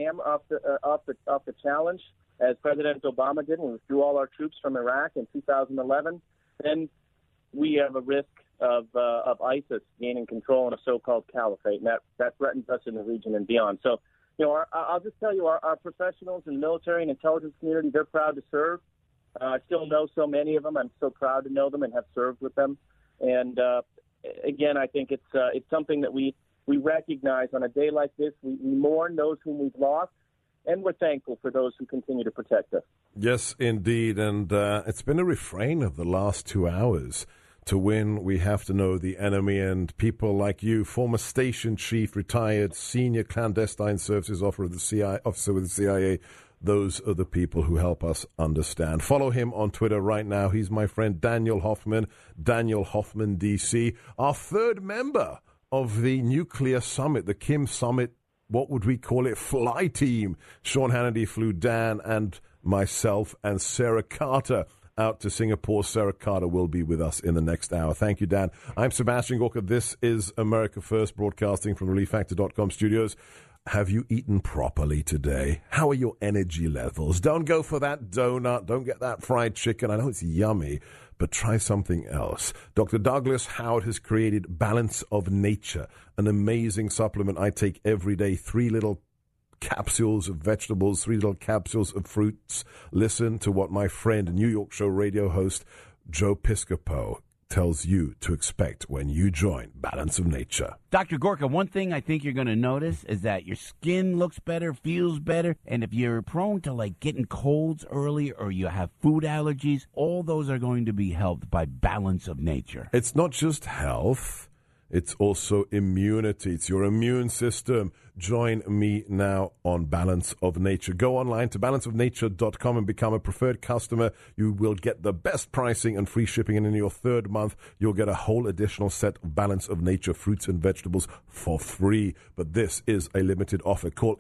[SPEAKER 6] challenge, as President Obama did when we withdrew all our troops from Iraq in 2011, then we have a risk of ISIS gaining control in a so-called caliphate, and that threatens us in the region and beyond. So, I'll just tell you, our professionals in the military and intelligence community, they're proud to serve. I still know so many of them. I'm so proud to know them and have served with them. And again, I think it's something that we recognize on a day like this. We mourn those whom we've lost, and we're thankful for those who continue to protect us.
[SPEAKER 4] Yes, indeed. And it's been a refrain of the last 2 hours. To win, we have to know the enemy, and people like you, former station chief, retired senior clandestine services officer with the CIA, those are the people who help us understand. Follow him on Twitter right now. He's my friend Daniel Hoffman, Daniel Hoffman, D.C., our third member of the nuclear summit, the Kim Summit, what would we call it, fly team. Sean Hannity flew Dan and myself and Sarah Carter out to Singapore. Sarah Carter will be with us in the next hour. Thank you, Dan. I'm Sebastian Gorka. This is America First, broadcasting from ReliefFactor.com studios. Have you eaten properly today? How are your energy levels? Don't go for that donut. Don't get that fried chicken. I know it's yummy, but try something else. Dr. Douglas Howard has created Balance of Nature, an amazing supplement I take every day. 3 little capsules of vegetables, 3 little capsules of fruits. Listen to what my friend, New York Show radio host Joe Piscopo, tells you to expect when you join Balance of Nature.
[SPEAKER 7] Dr. Gorka, one thing I think you're going to notice is that your skin looks better, feels better, and if you're prone to getting colds early or you have food allergies, all those are going to be helped by Balance of Nature.
[SPEAKER 4] It's not just health. It's also immunity. It's your immune system. Join me now on Balance of Nature. Go online to balanceofnature.com and become a preferred customer. You will get the best pricing and free shipping. And in your 3rd month, you'll get a whole additional set of Balance of Nature fruits and vegetables for free. But this is a limited offer. Call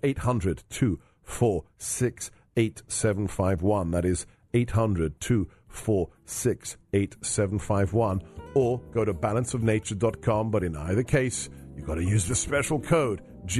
[SPEAKER 4] 800-246-8751. That is 800-246-8751. Or go to balanceofnature.com. But in either case, you've got to use the special code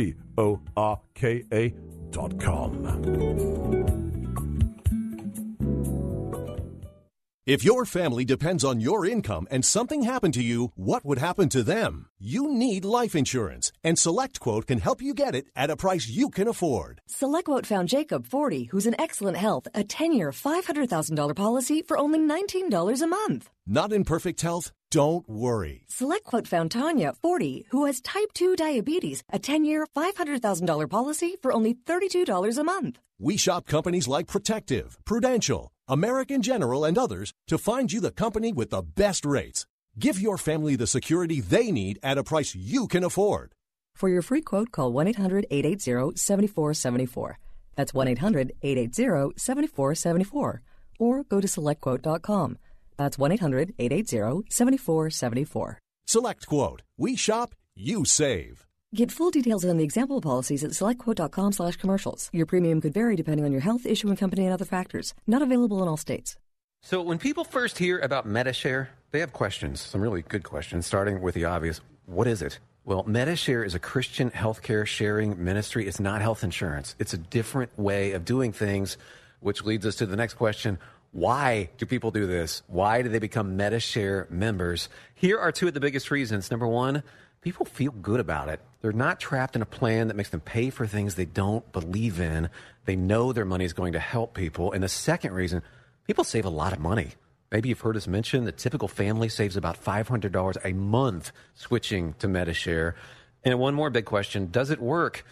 [SPEAKER 4] GORKA.com.
[SPEAKER 21] If your family depends on your income and something happened to you, what would happen to them? You need life insurance, and SelectQuote can help you get it at a price you can afford.
[SPEAKER 22] SelectQuote found Jacob, 40, who's in excellent health, a 10-year, $500,000 policy for only $19 a month.
[SPEAKER 21] Not in perfect health? Don't worry.
[SPEAKER 22] SelectQuote found Tanya, 40, who has type 2 diabetes, a 10-year, $500,000 policy for only $32 a month.
[SPEAKER 21] We shop companies like Protective, Prudential, American General, and others to find you the company with the best rates. Give your family the security they need at a price you can afford.
[SPEAKER 22] For your free quote, call 1-800-880-7474. That's 1-800-880-7474. Or go to SelectQuote.com. That's 1-800-880-7474.
[SPEAKER 21] SelectQuote. We shop, you save.
[SPEAKER 22] Get full details on the example policies at SelectQuote.com/commercials. Your premium could vary depending on your health, issuing company, and other factors. Not available in all states.
[SPEAKER 8] So when people first hear about Medi-Share, they have questions, some really good questions, starting with the obvious. What is it? Well, Medi-Share is a Christian healthcare sharing ministry. It's not health insurance. It's a different way of doing things, which leads us to the next question. Why do people do this? Why do they become Medi-Share members? Here are 2 of the biggest reasons. Number 1, people feel good about it. They're not trapped in a plan that makes them pay for things they don't believe in. They know their money is going to help people. And the second reason, people save a lot of money. Maybe you've heard us mention the typical family saves about $500 a month switching to Medi-Share. And one more big question, does it work?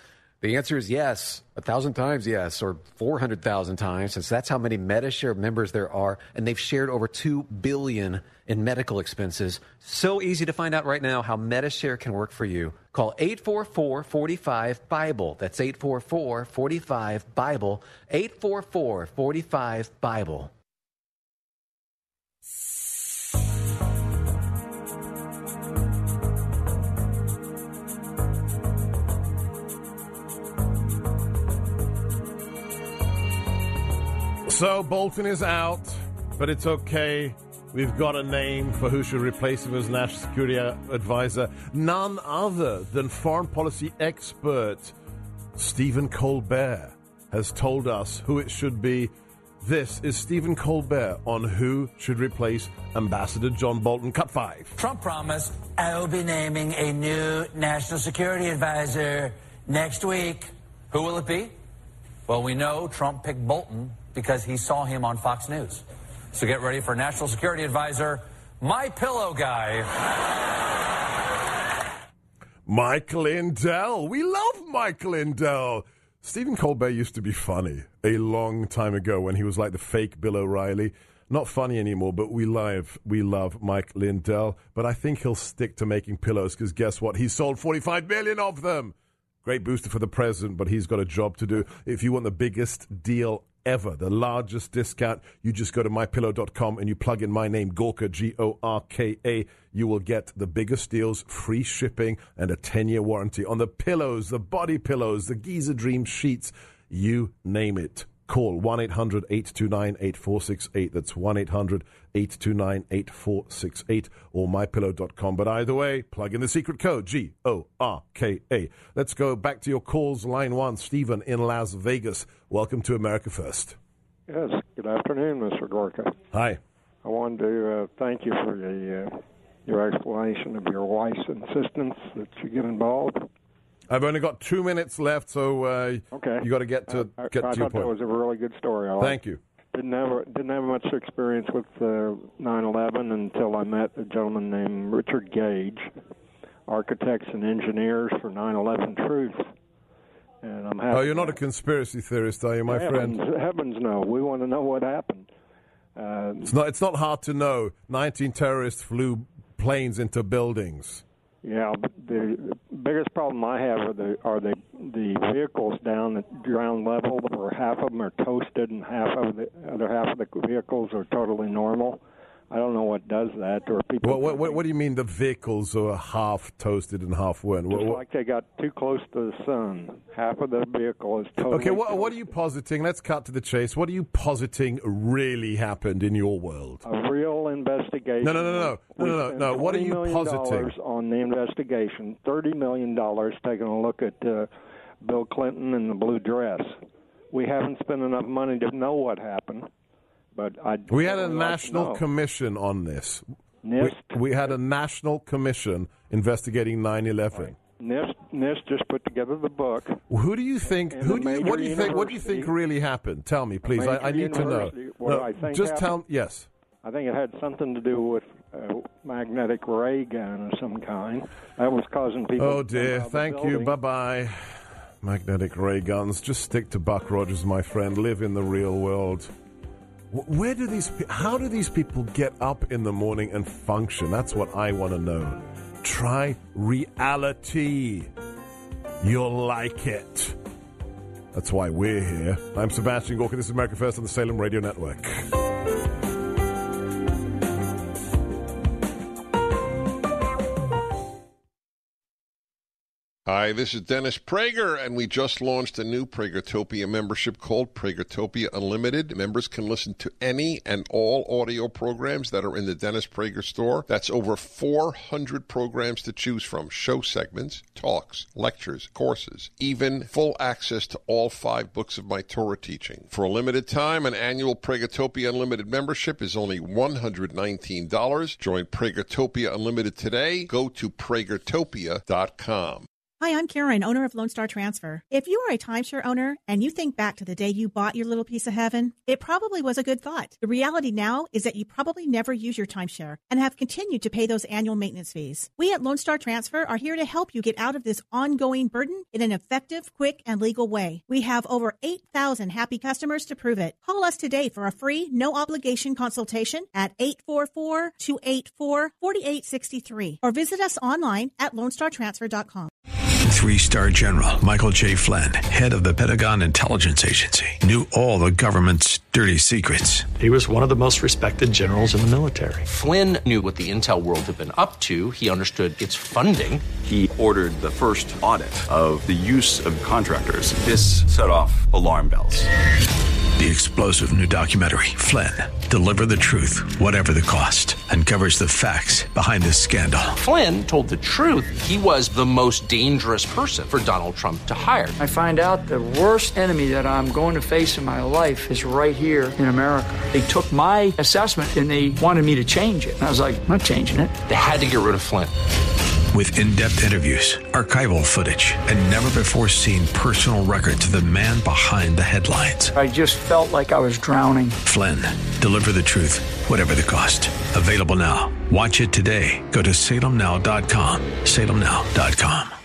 [SPEAKER 8] The answer is yes, 1,000 times yes, or 400,000 times, since that's how many Medi-Share members there are, and they've shared over $2 billion in medical expenses. So easy to find out right now how Medi-Share can work for you. Call 844-45-BIBLE. That's 844-45-BIBLE. 844-45-BIBLE.
[SPEAKER 4] So Bolton is out, but it's okay. We've got a name for who should replace him as National Security Advisor. None other than foreign policy expert Stephen Colbert has told us who it should be. This is Stephen Colbert on who should replace Ambassador John Bolton. Cut 5.
[SPEAKER 9] Trump promised I will be naming a new National Security Advisor next week. Who will it be? Well, we know Trump picked Bolton because he saw him on Fox News. So get ready for National Security Advisor, My Pillow guy.
[SPEAKER 4] Mike Lindell. We love Mike Lindell. Stephen Colbert used to be funny a long time ago when he was like the fake Bill O'Reilly. Not funny anymore, but we love Mike Lindell. But I think he'll stick to making pillows because guess what? He sold 45 million of them. Great booster for the president, but he's got a job to do. If you want the biggest deal ever, the largest discount, you just go to mypillow.com and you plug in my name, Gorka, Gorka. You will get the biggest deals, free shipping, and a 10-year warranty on the pillows, the body pillows, the Giza Dream sheets, you name it. Call 1-800-829-8468. That's 1-800-829-8468 or mypillow.com. But either way, plug in the secret code, Gorka. Let's go back to your calls. Line 1, Stephen in Las Vegas. Welcome to America First.
[SPEAKER 10] Yes, good afternoon, Mr. Gorka.
[SPEAKER 4] Hi.
[SPEAKER 10] I wanted to thank you for your explanation of your wife's insistence that you get involved.
[SPEAKER 4] I've only got 2 minutes left, so
[SPEAKER 10] okay.
[SPEAKER 4] You got to get to your
[SPEAKER 10] I
[SPEAKER 4] point.
[SPEAKER 10] thought that was a really good story.
[SPEAKER 4] Thank you.
[SPEAKER 10] Didn't have much experience with 9/11 until I met a gentleman named Richard Gage, architects and engineers for 9/11 Truth. And I'm happy.
[SPEAKER 4] Oh, you're not a conspiracy theorist, are you, my friend?
[SPEAKER 10] Heavens no. We want to know what happened.
[SPEAKER 4] It's not hard to know. 19 terrorists flew planes into buildings.
[SPEAKER 10] Yeah, but the biggest problem I have are the vehicles down at ground level, where half of them are toasted and the other half of the vehicles are totally normal. I don't know what does that. Or people.
[SPEAKER 4] What do you mean the vehicles are half toasted and half weren't?
[SPEAKER 10] Just like they got too close to the sun. Half of the vehicle is totally.
[SPEAKER 4] Okay, what are you positing? Let's cut to the chase. What are you positing really happened in your world?
[SPEAKER 10] A real investigation.
[SPEAKER 4] No. What are you positing?
[SPEAKER 10] On the investigation, $30 million taking a look at Bill Clinton and the blue dress. We haven't spent enough money to know what happened. But
[SPEAKER 4] we had a national commission on this. We had a national commission investigating 9/11.
[SPEAKER 10] NIST just put together the book.
[SPEAKER 4] Who do you think? What do you think really happened? Tell me, please. I need to know. Yes.
[SPEAKER 10] I think it had something to do with a magnetic ray gun of some kind. That was causing people.
[SPEAKER 4] Oh dear! Thank you. Bye bye. Magnetic ray guns. Just stick to Buck Rogers, my friend. Live in the real world. How do these people get up in the morning and function? That's what I want to know. Try reality. You'll like it. That's why we're here. I'm Sebastian Gorka. This is America First on the Salem Radio Network.
[SPEAKER 26] Hi, this is Dennis Prager, and we just launched a new Pragertopia membership called Pragertopia Unlimited. Members can listen to any and all audio programs that are in the Dennis Prager store. That's over 400 programs to choose from. Show segments, talks, lectures, courses, even full access to all 5 books of my Torah teaching. For a limited time, an annual Pragertopia Unlimited membership is only $119. Join Pragertopia Unlimited today. Go to Pragertopia.com.
[SPEAKER 11] Hi, I'm Karen, owner of Lone Star Transfer. If you are a timeshare owner and you think back to the day you bought your little piece of heaven, it probably was a good thought. The reality now is that you probably never use your timeshare and have continued to pay those annual maintenance fees. We at Lone Star Transfer are here to help you get out of this ongoing burden in an effective, quick, and legal way. We have over 8,000 happy customers to prove it. Call us today for a free, no-obligation consultation at 844-284-4863 or visit us online at LoneStarTransfer.com.
[SPEAKER 12] 3-star General Michael J. Flynn, head of the Pentagon Intelligence Agency, knew all the government's dirty secrets.
[SPEAKER 13] He was one of the most respected generals in the military.
[SPEAKER 14] Flynn knew what the intel world had been up to. He understood its funding.
[SPEAKER 15] He ordered the first audit of the use of contractors. This set off alarm bells.
[SPEAKER 12] The explosive new documentary, Flynn, Deliver the Truth, Whatever the Cost, uncovers the facts behind this scandal.
[SPEAKER 14] Flynn told the truth. He was the most dangerous person for Donald Trump to hire.
[SPEAKER 16] I find out the worst enemy that I'm going to face in my life is right here in America. They took my assessment and they wanted me to change it. And I was like, I'm not changing it.
[SPEAKER 14] They had to get rid of Flynn.
[SPEAKER 12] With in-depth interviews, archival footage, and never-before-seen personal records of the man behind the headlines.
[SPEAKER 16] I just felt like I was drowning.
[SPEAKER 12] Flynn, Deliver the Truth, Whatever the Cost. Available now. Watch it today. Go to salemnow.com. salemnow.com.